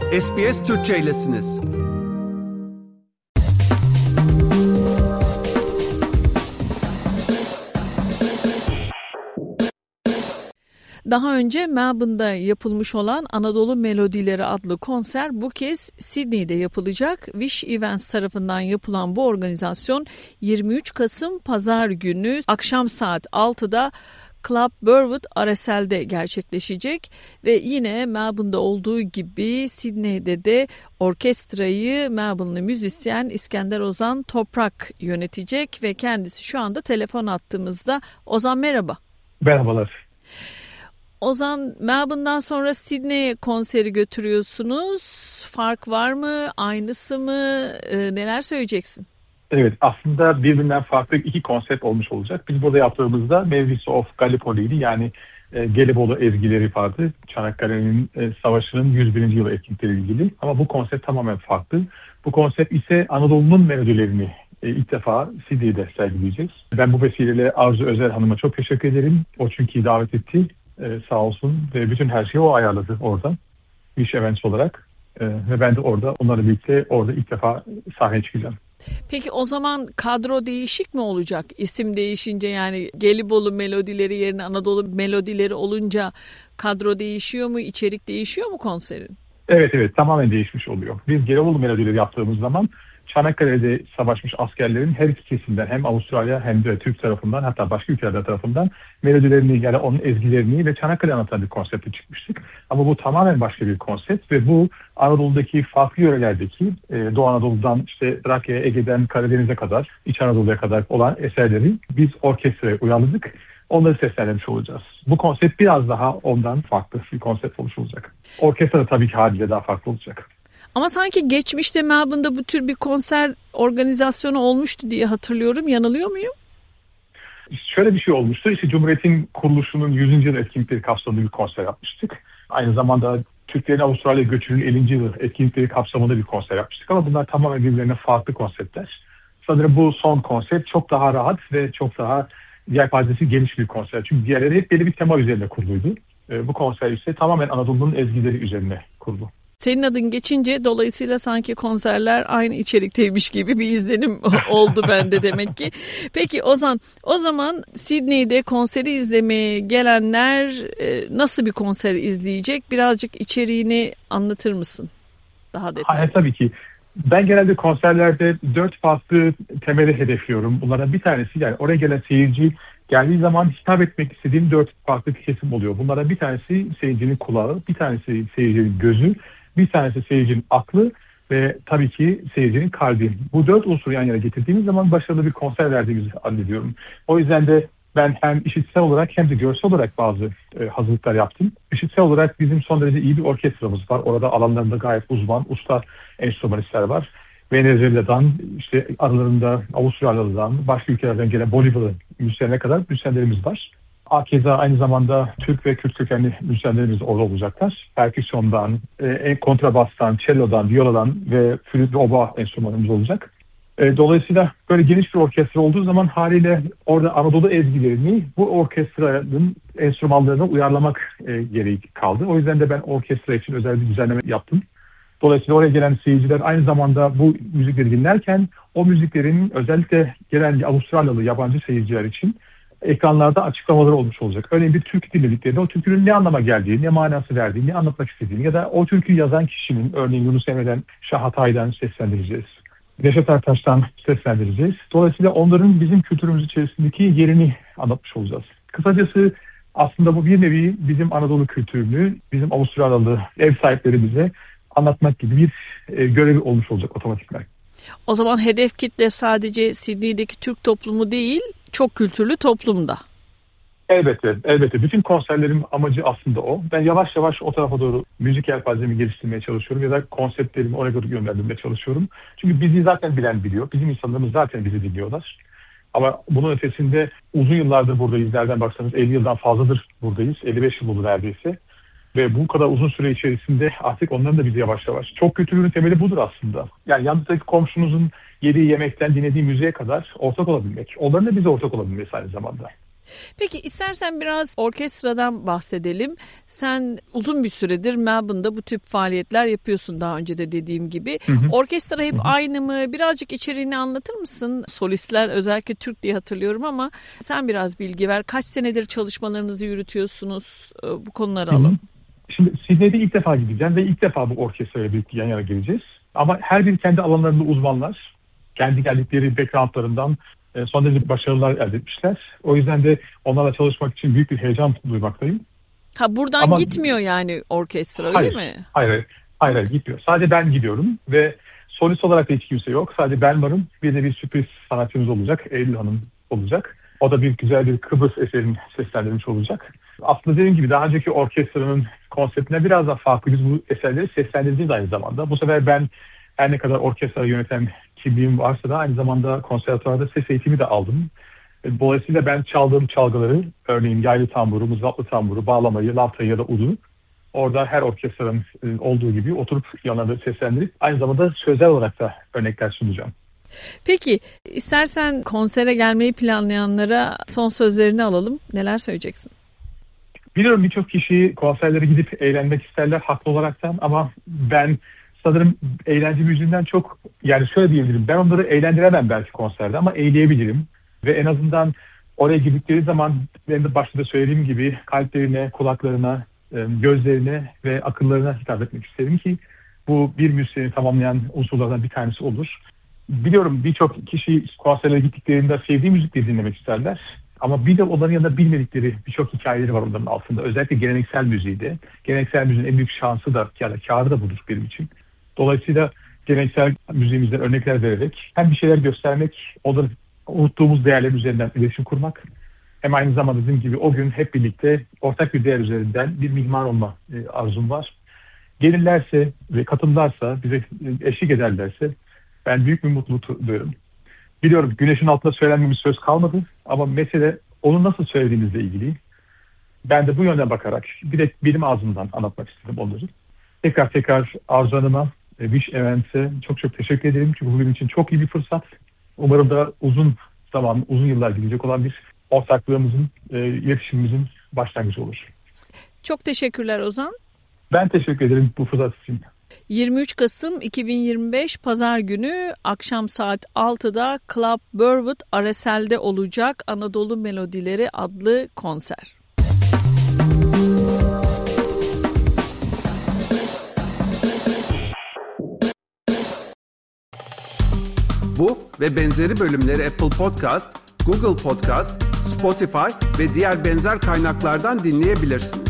SBS Türkçe'ylesiniz. Daha önce Melbourne'da yapılmış olan Anadolu Melodileri adlı konser bu kez Sydney'de yapılacak. Wish Events tarafından yapılan bu organizasyon 23 Kasım Pazar günü akşam saat 6'da Club Burwood RSL'de gerçekleşecek ve yine Melbourne'da olduğu gibi Sydney'de de orkestrayı Melbourne'lı müzisyen İskender Ozan Toprak yönetecek ve kendisi şu anda telefon attığımızda. Ozan merhaba. Merhabalar. Ozan, Melbourne'dan sonra Sydney'e konseri götürüyorsunuz. Fark var mı? Aynısı mı? Neler söyleyeceksin? Evet, aslında birbirinden farklı iki konsept olmuş olacak. Biz burada yaptığımızda Memories of Gallipoli'ydi. Yani Gelibolu ezgileri vardı. Çanakkale'nin savaşının 101. yılı etkinlikleriyle ilgili. Ama bu konsept tamamen farklı. Bu konsept ise Anadolu'nun melodilerini ilk defa Sydney'de sergileyeceğiz. Ben bu vesileyle Arzu Özer Hanım'a çok teşekkür ederim. O çünkü davet etti. Sağ olsun ve bütün her şeyi o ayarladı orada. Wish Events olarak. Ve ben de orada onlarla birlikte orada ilk defa sahneye çıkacağım. Peki o zaman kadro değişik mi olacak? İsim değişince yani Gelibolu melodileri yerine Anadolu melodileri olunca kadro değişiyor mu? İçerik değişiyor mu konserin? Evet tamamen değişmiş oluyor. Biz Gelibolu melodileri yaptığımız zaman Çanakkale'de savaşmış askerlerin her iki kesimden hem Avustralya hem de Türk tarafından hatta başka ülkeler tarafından melodilerini yani onun ezgilerini ve Çanakkale anlatan bir konsepte çıkmıştık. Ama bu tamamen başka bir konsept ve bu Anadolu'daki farklı yörelerdeki Doğu Anadolu'dan işte Trakya'ya, Ege'den Karadeniz'e kadar, İç Anadolu'ya kadar olan eserleri biz orkestraya uyarladık. Onları seslendirmiş olacağız. Bu konsept biraz daha ondan farklı bir konsept olmuş olacak. Orkestra da tabii ki haliyle daha farklı olacak. Ama sanki geçmişte Melbourne'da bu tür bir konser organizasyonu olmuştu diye hatırlıyorum. Yanılıyor muyum? Şöyle bir şey olmuştu. İşte Cumhuriyet'in kuruluşunun 100. yıl etkinlikleri kapsamında bir konser yapmıştık. Aynı zamanda Türklerin Avustralya göçünün 50. yıl etkinlikleri kapsamında bir konser yapmıştık. Ama bunlar tamamen birbirlerine farklı konseptler. Sanırım bu son konsept çok daha rahat ve çok daha yelpazesi geniş bir konser. Çünkü diğerleri hep belli bir tema üzerine kuruluydu. Bu konser ise tamamen Anadolu'nun ezgileri üzerine kurulu. Senin adın geçince dolayısıyla sanki konserler aynı içerikteymiş gibi bir izlenim oldu bende demek ki. Peki Ozan, o zaman Sydney'de konseri izlemeye gelenler nasıl bir konser izleyecek? Birazcık içeriğini anlatır mısın? Daha detaylı. Hayır, tabii ki. Ben genelde konserlerde 4 farklı temeli hedefliyorum. Bunlardan bir tanesi yani oraya gelen seyirci geldiği zaman hitap etmek istediğim 4 farklı kesim oluyor. Bunlardan bir tanesi seyircinin kulağı, bir tanesi seyircinin gözü, bir tanesi seyircinin aklı ve tabii ki seyircinin kalbi. Bu 4 unsuru yan yana getirdiğimiz zaman başarılı bir konser verdiğimizi anlıyorum. O yüzden de ben hem işitsel olarak hem de görsel olarak bazı hazırlıklar yaptım. İşitsel olarak bizim son derece iyi bir orkestramız var. Orada alanlarında gayet uzman, usta enstrümanistler var. Venezuela'dan, işte aralarında Avustralya'dan, başka ülkelerden gelen Bolivyalı müzisyenlere kadar müzisyenlerimiz var. Keza aynı zamanda Türk ve Kürt kökenli müzisyenlerimiz orada olacaklar. Perküsyondan, kontrabastan, cello'dan, viyoladan ve flüt ve oboa enstrümanımız olacak. Dolayısıyla böyle geniş bir orkestra olduğu zaman haliyle orada Anadolu ezgilerini bu orkestranın enstrümanlarına uyarlamak gereği kaldı. O yüzden de ben orkestra için özel bir düzenleme yaptım. Dolayısıyla oraya gelen seyirciler aynı zamanda bu müzikleri dinlerken o müziklerin özellikle gelen Avustralyalı yabancı seyirciler için ekranlarda açıklamaları olmuş olacak. Örneğin bir türkü dinlediklerinde o türkünün ne anlama geldiği, ne manası verdiğini, ne anlatmak istediğini ya da o türküyü yazan kişinin örneğin Yunus Emre'den, Şah Hatay'dan seslendireceğiz. Neşet Ertaş'tan seslendireceğiz. Dolayısıyla onların bizim kültürümüz içerisindeki yerini anlatmış olacağız. Kısacası aslında bu bir nevi bizim Anadolu kültürünü, bizim Avustralyalı ev sahiplerimize anlatmak gibi bir görevi olmuş olacak otomatikman. O zaman hedef kitle sadece Sydney'deki Türk toplumu değil, çok kültürlü toplumda. Elbette. Bütün konserlerin amacı aslında o. Ben yavaş yavaş o tarafa doğru müzik yelpazemi geliştirmeye çalışıyorum ya da konseptlerimi oraya doğru yönlendirmeye çalışıyorum. Çünkü bizi zaten bilen biliyor. Bizim insanlarımız zaten bizi dinliyorlar. Ama bunun ötesinde uzun yıllardır buradayız. Nereden baksanız 50 yıldan fazladır buradayız. 55 yıl oldu neredeyse. Ve bu kadar uzun süre içerisinde artık onların da bizi yavaş yavaş. Çok kültürün temeli budur aslında. Yani yanınızdaki komşunuzun yediği yemekten dinlediği müziğe kadar ortak olabilmek. Onların da bize ortak olabilmesi aynı zamanda. Peki istersen biraz orkestradan bahsedelim. Sen uzun bir süredir Melbourne'da bu tip faaliyetler yapıyorsun, daha önce de dediğim gibi. Orkestra hep aynı mı? Birazcık içeriğini anlatır mısın? Solistler özellikle Türk diye hatırlıyorum ama sen biraz bilgi ver. Kaç senedir çalışmalarınızı yürütüyorsunuz? Bu konuları alalım. Şimdi Sydney'de ilk defa gideceğim ve ilk defa bu orkestraya birlikte yan yana geleceğiz. Ama her biri kendi alanlarında uzmanlar. Kendi geldikleri backgroundlarından son derece başarılar elde etmişler. O yüzden de onlarla çalışmak için büyük bir heyecan duymaktayım. Buradan ama gitmiyor yani orkestra, öyle mi? Hayır gitmiyor. Sadece ben gidiyorum ve solist olarak da hiç kimse yok. Sadece ben varım. Bir de bir sürpriz sanatçımız olacak. Eylül Hanım olacak. O da güzel bir Kıbrıs eserini seslendirmiş olacak. Aslında dediğim gibi daha önceki orkestranın konseptine biraz daha farklı. Biz bu eserleri seslendireceğiz aynı zamanda. Bu sefer ben her ne kadar orkestra yöneten kimliğim varsa da aynı zamanda konservatuvarda ses eğitimi de aldım. Dolayısıyla ben çaldığım çalgıları, örneğin yaylı tamburu, mızraplı tamburu, bağlamayı, laftayı ya da udu, orada her orkestranın olduğu gibi oturup yanlarında seslendirip aynı zamanda sözel olarak da örnekler sunacağım. Peki istersen konsere gelmeyi planlayanlara son sözlerini alalım. Neler söyleyeceksin? Biliyorum birçok kişi konserlere gidip eğlenmek isterler haklı olaraktan, ama ben sanırım eğlence müziğinden çok, yani şöyle diyebilirim, ben onları eğlendiremem belki konserde ama eğleyebilirim. Ve en azından oraya girdikleri zaman benim de başta da söylediğim gibi kalplerine, kulaklarına, gözlerine ve akıllarına hitap etmek isterim ki bu bir müziği tamamlayan unsurlardan bir tanesi olur. Biliyorum birçok kişi konserlere gittiklerinde sevdiği müzikleri dinlemek isterler. Ama bir de onların yanında bilmedikleri birçok hikayeleri var onların altında. Özellikle geleneksel müziği. Geleneksel müziğin en büyük şansı da ya da kârı da budur benim için. Dolayısıyla geleneksel müziğimizden örnekler vererek hem bir şeyler göstermek, onların unuttuğumuz değerler üzerinden iletişim kurmak, hem aynı zamanda dediğim gibi o gün hep birlikte ortak bir değer üzerinden bir mihman olma arzum var. Gelirlerse ve katılırlarsa, bize eşlik ederlerse ben büyük bir mutluluk duyuyorum. Biliyorum güneşin altında söylenmemiş söz kalmadı ama mesele onu nasıl söylediğimizle ilgili. Ben de bu yönden bakarak direkt benim ağzımdan anlatmak istedim onları. Tekrar Arzu Hanım'a, Wish Events'e çok teşekkür ederim. Çünkü bu benim için çok iyi bir fırsat. Umarım da uzun yıllar gidecek olan bir ortaklığımızın, iletişimimizin başlangıcı olur. Çok teşekkürler Ozan. Ben teşekkür ederim bu fırsat için. 23 Kasım 2025 Pazar günü akşam saat 6'da Club Burwood Arasel'de olacak Anadolu Melodileri adlı konser. Bu ve benzeri bölümleri Apple Podcast, Google Podcast, Spotify ve diğer benzer kaynaklardan dinleyebilirsiniz.